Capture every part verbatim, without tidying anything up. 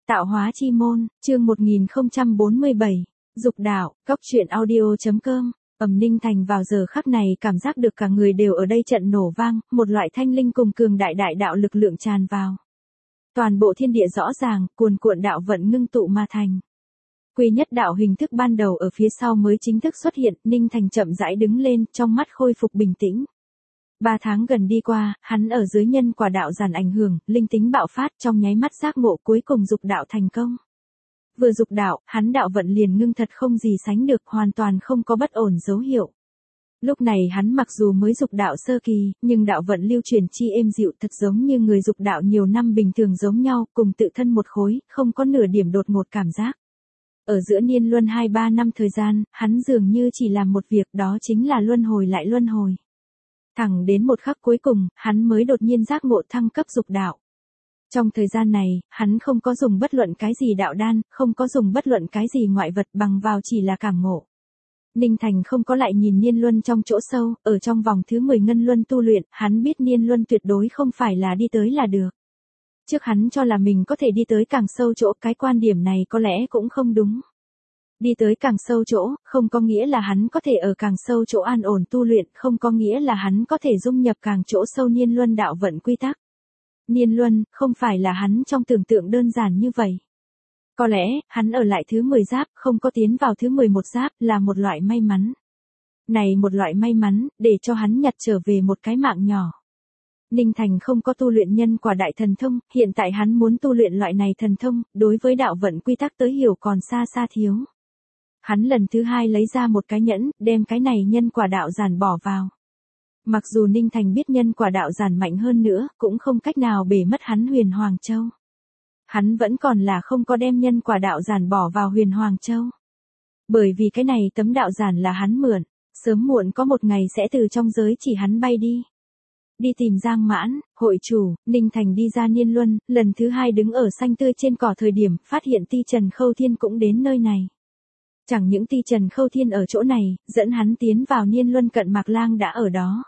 Tạo hóa chi môn, chương một nghìn không trăm bốn mươi bảy, dục đạo, cóc truyện audio chấm com. Ầm Ninh Thành vào giờ khắc này cảm giác được cả người đều ở đây trận nổ vang, một loại thanh linh cùng cường đại đại đạo lực lượng tràn vào. Toàn bộ thiên địa rõ ràng, cuồn cuộn đạo vận ngưng tụ mà thành. Quy nhất đạo hình thức ban đầu ở phía sau mới chính thức xuất hiện, Ninh Thành chậm rãi đứng lên, trong mắt khôi phục bình tĩnh. Ba tháng gần đi qua, hắn ở dưới nhân quả đạo giàn ảnh hưởng, linh tính bạo phát, trong nháy mắt giác ngộ cuối cùng dục đạo thành công. Vừa dục đạo, hắn đạo vận liền ngưng thật không gì sánh được, hoàn toàn không có bất ổn dấu hiệu. Lúc này hắn mặc dù mới dục đạo sơ kỳ, nhưng đạo vận lưu truyền chi êm dịu, thật giống như người dục đạo nhiều năm bình thường giống nhau, cùng tự thân một khối, không có nửa điểm đột ngột cảm giác. Ở giữa niên luân hai ba năm thời gian, hắn dường như chỉ làm một việc, đó chính là luân hồi lại luân hồi. Thẳng đến một khắc cuối cùng, hắn mới đột nhiên giác ngộ thăng cấp dục đạo. Trong thời gian này, hắn không có dùng bất luận cái gì đạo đan, không có dùng bất luận cái gì ngoại vật, bằng vào chỉ là cảm ngộ. Ninh Thành không có lại nhìn niên luân trong chỗ sâu, ở trong vòng thứ mười ngân luân tu luyện, hắn biết niên luân tuyệt đối không phải là đi tới là được. Trước hắn cho là mình có thể đi tới càng sâu chỗ, cái quan điểm này có lẽ cũng không đúng. Đi tới càng sâu chỗ, không có nghĩa là hắn có thể ở càng sâu chỗ an ổn tu luyện, không có nghĩa là hắn có thể dung nhập càng chỗ sâu niên luân đạo vận quy tắc. Niên luân, không phải là hắn trong tưởng tượng đơn giản như vậy. Có lẽ, hắn ở lại thứ mười giáp, không có tiến vào thứ mười một giáp, là một loại may mắn. Này một loại may mắn, để cho hắn nhặt trở về một cái mạng nhỏ. Ninh Thành không có tu luyện nhân quả đại thần thông, hiện tại hắn muốn tu luyện loại này thần thông, đối với đạo vận quy tắc tới hiểu còn xa xa thiếu. Hắn lần thứ hai lấy ra một cái nhẫn, đem cái này nhân quả đạo giản bỏ vào. Mặc dù Ninh Thành biết nhân quả đạo giản mạnh hơn nữa, cũng không cách nào bể mất hắn Huyền Hoàng Châu. Hắn vẫn còn là không có đem nhân quả đạo giản bỏ vào Huyền Hoàng Châu. Bởi vì cái này tấm đạo giản là hắn mượn, sớm muộn có một ngày sẽ từ trong giới chỉ hắn bay đi. Đi tìm Giang Mãn, hội chủ, Ninh Thành đi ra niên luân, lần thứ hai đứng ở xanh tươi trên cỏ thời điểm, phát hiện Ti Trần Khâu Thiên cũng đến nơi này. Chẳng những Ti Trần Khâu Thiên ở chỗ này, dẫn hắn tiến vào niên luân Cận Mạc Lang đã ở đó.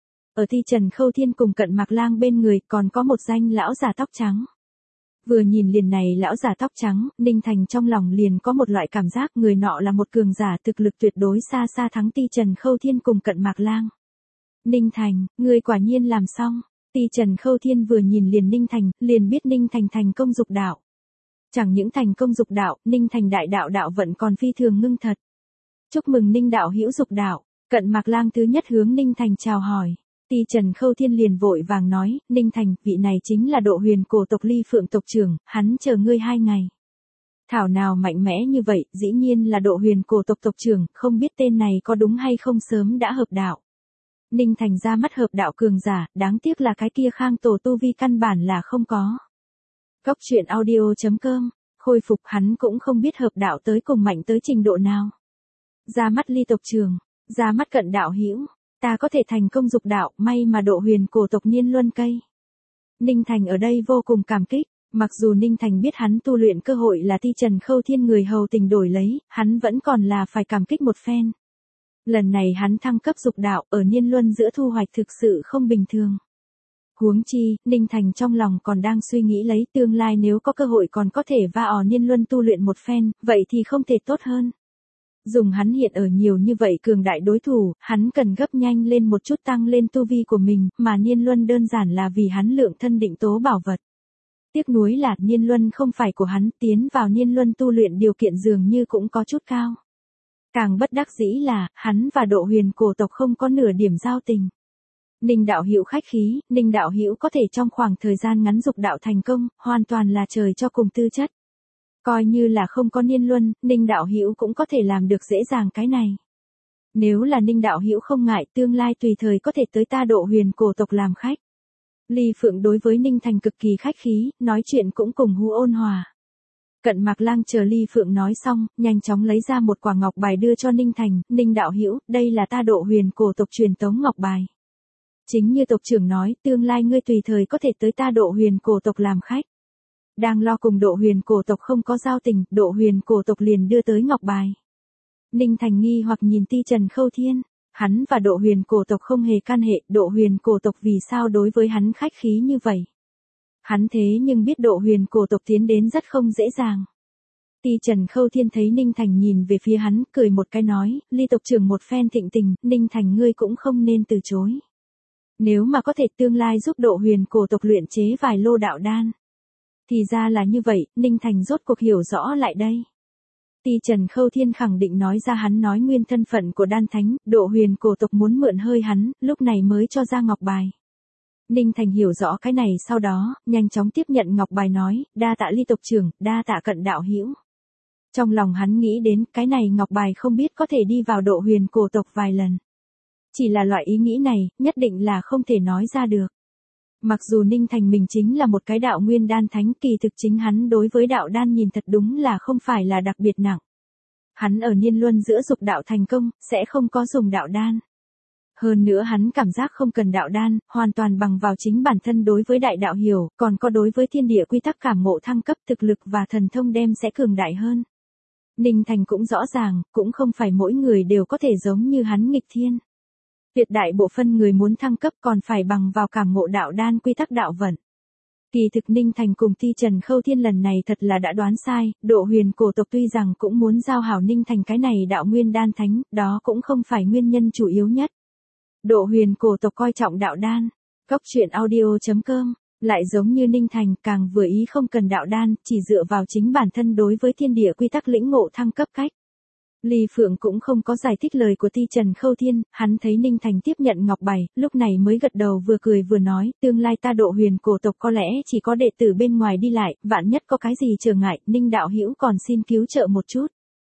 Ở Ti Trần Khâu Thiên cùng Cận Mạc Lang bên người còn có một danh lão già tóc trắng. Vừa nhìn liền này lão già tóc trắng, Ninh Thành trong lòng liền có một loại cảm giác người nọ là một cường giả thực lực tuyệt đối xa xa thắng Ti Trần Khâu Thiên cùng Cận Mạc Lang. Ninh Thành, ngươi quả nhiên làm xong. Ti Trần Khâu Thiên vừa nhìn liền Ninh Thành, liền biết Ninh Thành thành công dục đạo. Chẳng những thành công dục đạo, Ninh Thành đại đạo đạo vận còn phi thường ngưng thật. Chúc mừng Ninh đạo hữu dục đạo. Cận Mạc Lang thứ nhất hướng Ninh Thành chào hỏi. Ti Trần Khâu Thiên liền vội vàng nói, Ninh Thành, vị này chính là Độ Huyền cổ tộc Ly Phượng tộc trưởng, hắn chờ ngươi hai ngày. Thảo nào mạnh mẽ như vậy, dĩ nhiên là Độ Huyền cổ tộc tộc trưởng, không biết tên này có đúng hay không sớm đã hợp đạo. Ninh Thành ra mắt hợp đạo cường giả, đáng tiếc là cái kia Khang tổ tu vi căn bản là không có. Cóc truyện audio chấm com, khôi phục hắn cũng không biết hợp đạo tới cùng mạnh tới trình độ nào. Ra mắt Ly tộc trưởng, ra mắt Cận đạo hữu, ta có thể thành công dục đạo, may mà Độ Huyền cổ tộc niên luân cây. Ninh Thành ở đây vô cùng cảm kích, mặc dù Ninh Thành biết hắn tu luyện cơ hội là Ti Trần Khâu Thiên người hầu tình đổi lấy, hắn vẫn còn là phải cảm kích một phen. Lần này hắn thăng cấp dục đạo, ở niên luân giữa thu hoạch thực sự không bình thường. Huống chi, Ninh Thành trong lòng còn đang suy nghĩ lấy tương lai nếu có cơ hội còn có thể va ò niên luân tu luyện một phen, vậy thì không thể tốt hơn. Dùng hắn hiện ở nhiều như vậy cường đại đối thủ, hắn cần gấp nhanh lên một chút tăng lên tu vi của mình, mà niên luân đơn giản là vì hắn lượng thân định tố bảo vật. Tiếc nuối là niên luân không phải của hắn, tiến vào niên luân tu luyện điều kiện dường như cũng có chút cao. Càng bất đắc dĩ là, hắn và Độ Huyền cổ tộc không có nửa điểm giao tình. Ninh đạo hữu khách khí, Ninh đạo hữu có thể trong khoảng thời gian ngắn dục đạo thành công, hoàn toàn là trời cho cùng tư chất. Coi như là không có niên luân, Ninh đạo hữu cũng có thể làm được dễ dàng cái này. Nếu là Ninh đạo hữu không ngại, tương lai tùy thời có thể tới ta Độ Huyền cổ tộc làm khách. Ly Phượng đối với Ninh Thành cực kỳ khách khí, nói chuyện cũng cùng hú ôn hòa. Cận Mạc Lang chờ Ly Phượng nói xong, nhanh chóng lấy ra một quả ngọc bài đưa cho Ninh Thành, Ninh đạo hữu, đây là ta Độ Huyền cổ tộc truyền tống ngọc bài. Chính như tộc trưởng nói, tương lai ngươi tùy thời có thể tới ta Độ Huyền cổ tộc làm khách. Đang lo cùng Độ Huyền cổ tộc không có giao tình, Độ Huyền cổ tộc liền đưa tới ngọc bài. Ninh Thành nghi hoặc nhìn Ti Trần Khâu Thiên, hắn và Độ Huyền cổ tộc không hề can hệ, Độ Huyền cổ tộc vì sao đối với hắn khách khí như vậy. Hắn thế nhưng biết độ huyền cổ tộc tiến đến rất không dễ dàng. Ti Trần Khâu Thiên thấy Ninh Thành nhìn về phía hắn, cười một cái nói, Ly tộc trưởng một phen thịnh tình, Ninh Thành ngươi cũng không nên từ chối. Nếu mà có thể tương lai giúp độ huyền cổ tộc luyện chế vài lô đạo đan. Thì ra là như vậy, Ninh Thành rốt cuộc hiểu rõ lại đây. Ti Trần Khâu Thiên khẳng định nói ra hắn nói nguyên thân phận của đan thánh, độ huyền cổ tộc muốn mượn hơi hắn, lúc này mới cho ra ngọc bài. Ninh Thành hiểu rõ cái này sau đó, nhanh chóng tiếp nhận ngọc bài nói, đa tạ Ly tộc trưởng, đa tạ Cận đạo hữu. Trong lòng hắn nghĩ đến, cái này ngọc bài không biết có thể đi vào độ huyền cổ tộc vài lần. Chỉ là loại ý nghĩ này, nhất định là không thể nói ra được. Mặc dù Ninh Thành mình chính là một cái đạo nguyên đan thánh, kỳ thực chính hắn đối với đạo đan nhìn thật đúng là không phải là đặc biệt nặng. Hắn ở niên luân giữa dục đạo thành công, sẽ không có dùng đạo đan. Hơn nữa hắn cảm giác không cần đạo đan, hoàn toàn bằng vào chính bản thân đối với đại đạo hiểu, còn có đối với thiên địa quy tắc cảm ngộ thăng cấp thực lực và thần thông đem sẽ cường đại hơn. Ninh Thành cũng rõ ràng, cũng không phải mỗi người đều có thể giống như hắn nghịch thiên. Tuyệt đại bộ phân người muốn thăng cấp còn phải bằng vào cảm ngộ đạo đan quy tắc đạo vận. Kỳ thực Ninh Thành cùng Ti Trần Khâu Thiên lần này thật là đã đoán sai, độ huyền cổ tộc tuy rằng cũng muốn giao hảo Ninh Thành cái này đạo nguyên đan thánh, đó cũng không phải nguyên nhân chủ yếu nhất. Độ huyền cổ tộc coi trọng đạo đan. Cốc truyện audio chấm com, lại giống như Ninh Thành càng vừa ý không cần đạo đan, chỉ dựa vào chính bản thân đối với thiên địa quy tắc lĩnh ngộ thăng cấp cách. Ly Phượng cũng không có giải thích lời của Ti Trần Khâu Thiên, hắn thấy Ninh Thành tiếp nhận ngọc bài, lúc này mới gật đầu vừa cười vừa nói, tương lai ta độ huyền cổ tộc có lẽ chỉ có đệ tử bên ngoài đi lại, vạn nhất có cái gì trở ngại, Ninh đạo hữu còn xin cứu trợ một chút.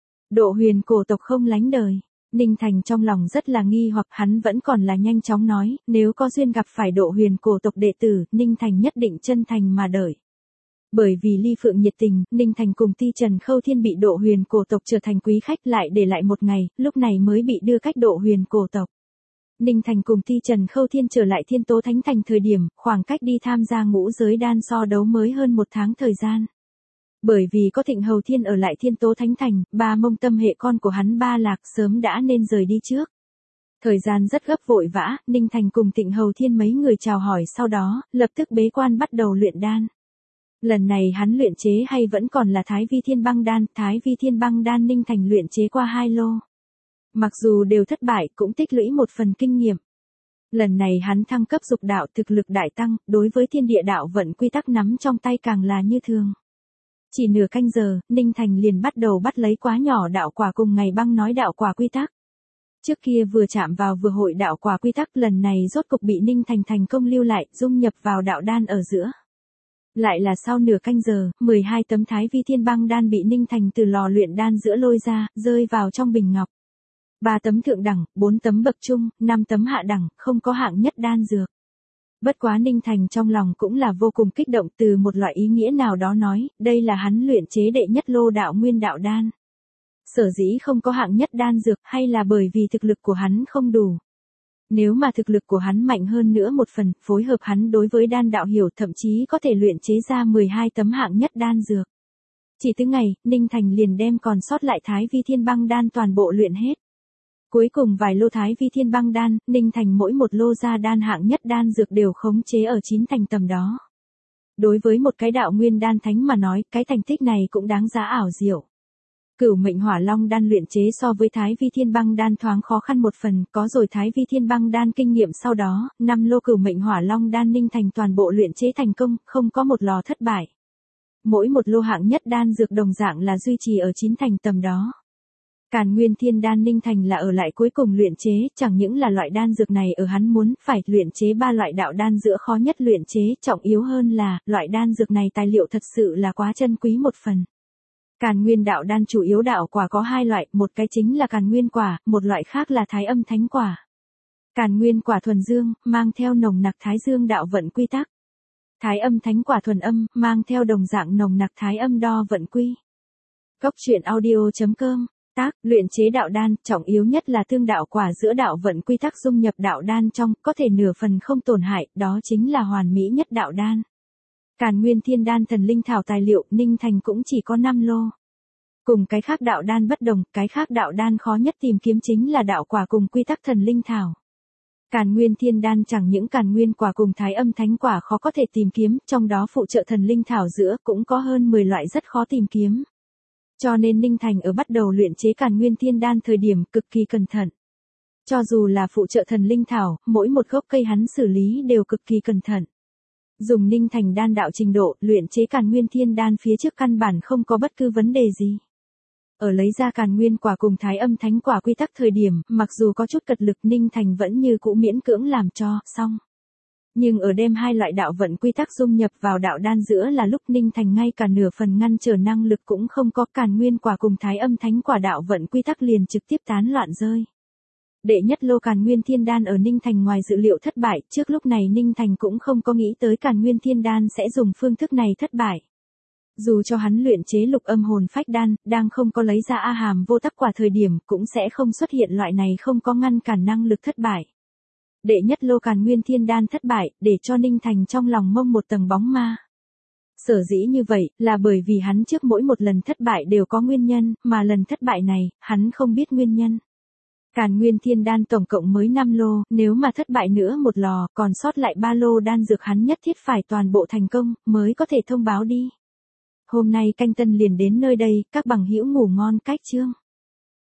Độ huyền cổ tộc không lánh đời. Ninh Thành trong lòng rất là nghi hoặc hắn vẫn còn là nhanh chóng nói, nếu có duyên gặp phải độ huyền cổ tộc đệ tử, Ninh Thành nhất định chân thành mà đợi. Bởi vì Ly Phượng nhiệt tình, Ninh Thành cùng Ti Trần Khâu Thiên bị độ huyền cổ tộc trở thành quý khách lại để lại một ngày, lúc này mới bị đưa cách độ huyền cổ tộc. Ninh Thành cùng Ti Trần Khâu Thiên trở lại Thiên Tố Thánh Thành thời điểm, khoảng cách đi tham gia ngũ giới đan so đấu mới hơn một tháng thời gian. Bởi vì có Thịnh Hầu Thiên ở lại Thiên Tố Thánh Thành, ba Mông Tâm hệ con của hắn Ba Lạc sớm đã nên rời đi trước. Thời gian rất gấp vội vã, Ninh Thành cùng Thịnh Hầu Thiên mấy người chào hỏi sau đó, lập tức bế quan bắt đầu luyện đan. Lần này hắn luyện chế hay vẫn còn là Thái Vi Thiên Băng Đan, Thái Vi Thiên Băng Đan Ninh Thành luyện chế qua hai lô. Mặc dù đều thất bại cũng tích lũy một phần kinh nghiệm. Lần này hắn thăng cấp dục đạo thực lực đại tăng, đối với thiên địa đạo vận quy tắc nắm trong tay càng là như thường. Chỉ nửa canh giờ, Ninh Thành liền bắt đầu bắt lấy quá nhỏ đạo quả cùng ngày băng nói đạo quả quy tắc. Trước kia vừa chạm vào vừa hội đạo quả quy tắc lần này rốt cục bị Ninh Thành thành công lưu lại, dung nhập vào đạo đan ở giữa. Lại là sau nửa canh giờ, mười hai tấm Thái Vi Thiên Băng Đan bị Ninh Thành từ lò luyện đan giữa lôi ra, rơi vào trong bình ngọc. ba tấm thượng đẳng, bốn tấm bậc trung, năm tấm hạ đẳng, không có hạng nhất đan dược. Bất quá Ninh Thành trong lòng cũng là vô cùng kích động từ một loại ý nghĩa nào đó nói, đây là hắn luyện chế đệ nhất lô đạo nguyên đạo đan. Sở dĩ không có hạng nhất đan dược hay là bởi vì thực lực của hắn không đủ. Nếu mà thực lực của hắn mạnh hơn nữa một phần, phối hợp hắn đối với đan đạo hiểu thậm chí có thể luyện chế ra mười hai tấm hạng nhất đan dược. Chỉ từ ngày, Ninh Thành liền đem còn sót lại Thái Vi Thiên Băng Đan toàn bộ luyện hết. Cuối cùng vài lô Thái Vi Thiên Băng Đan, Ninh Thành mỗi một lô ra đan hạng nhất đan dược đều khống chế ở chín thành tầm đó. Đối với một cái đạo nguyên đan thánh mà nói, cái thành tích này cũng đáng giá ảo diệu. Cửu Mệnh Hỏa Long đan luyện chế so với Thái Vi Thiên Băng Đan thoáng khó khăn một phần, có rồi Thái Vi Thiên Băng Đan kinh nghiệm sau đó, năm lô Cửu Mệnh Hỏa Long đan Ninh Thành toàn bộ luyện chế thành công, không có một lò thất bại. Mỗi một lô hạng nhất đan dược đồng dạng là duy trì ở chín thành tầm đó. Càn Nguyên Thiên Đan Ninh Thành là ở lại cuối cùng luyện chế, chẳng những là loại đan dược này ở hắn muốn phải luyện chế ba loại đạo đan giữa khó nhất luyện chế, trọng yếu hơn là, loại đan dược này tài liệu thật sự là quá chân quý một phần. Càn Nguyên đạo đan chủ yếu đạo quả có hai loại, một cái chính là Càn Nguyên quả, một loại khác là Thái Âm Thánh quả. Càn Nguyên quả thuần dương, mang theo nồng nặc Thái Dương đạo vận quy tắc. Thái Âm Thánh quả thuần âm, mang theo đồng dạng nồng nặc Thái Âm đo vận quy. Cốc truyện audio chấm com, tác, luyện chế đạo đan, trọng yếu nhất là thương đạo quả giữa đạo vận quy tắc dung nhập đạo đan trong, có thể nửa phần không tổn hại, đó chính là hoàn mỹ nhất đạo đan. Càn Nguyên Thiên Đan thần linh thảo tài liệu, Ninh Thành cũng chỉ có năm lô. Cùng cái khác đạo đan bất đồng, cái khác đạo đan khó nhất tìm kiếm chính là đạo quả cùng quy tắc thần linh thảo. Càn Nguyên Thiên Đan chẳng những Càn Nguyên quả cùng Thái Âm Thánh quả khó có thể tìm kiếm, trong đó phụ trợ thần linh thảo giữa cũng có hơn mười loại rất khó tìm kiếm. Cho nên Ninh Thành ở bắt đầu luyện chế Càn Nguyên Thiên Đan thời điểm cực kỳ cẩn thận. Cho dù là phụ trợ thần linh thảo, mỗi một gốc cây hắn xử lý đều cực kỳ cẩn thận. Dùng Ninh Thành đan đạo trình độ, luyện chế Càn Nguyên Thiên Đan phía trước căn bản không có bất cứ vấn đề gì. Ở lấy ra Càn Nguyên quả cùng Thái Âm Thánh quả quy tắc thời điểm, mặc dù có chút cật lực Ninh Thành vẫn như cũ miễn cưỡng làm cho xong. Nhưng ở đem hai loại đạo vận quy tắc dung nhập vào đạo đan giữa là lúc Ninh Thành ngay cả nửa phần ngăn trở năng lực cũng không có, Càn Nguyên quả cùng Thái Âm Thánh quả đạo vận quy tắc liền trực tiếp tán loạn rơi. Đệ nhất lô Càn Nguyên Thiên Đan ở Ninh Thành ngoài dự liệu thất bại, trước lúc này Ninh Thành cũng không có nghĩ tới Càn Nguyên Thiên Đan sẽ dùng phương thức này thất bại. Dù cho hắn luyện chế lục âm hồn phách đan, đang không có lấy ra A Hàm vô tắc quả thời điểm cũng sẽ không xuất hiện loại này không có ngăn cản năng lực thất bại. Đệ nhất lô Càn Nguyên Thiên Đan thất bại, để cho Ninh Thành trong lòng mông một tầng bóng ma. Sở dĩ như vậy, là bởi vì hắn trước mỗi một lần thất bại đều có nguyên nhân, mà lần thất bại này, hắn không biết nguyên nhân. Càn Nguyên Thiên Đan tổng cộng mới năm lô, nếu mà thất bại nữa một lò, còn sót lại ba lô đan dược hắn nhất thiết phải toàn bộ thành công, mới có thể thông báo đi. Hôm nay canh tân liền đến nơi đây, các bằng hữu ngủ ngon cách chương.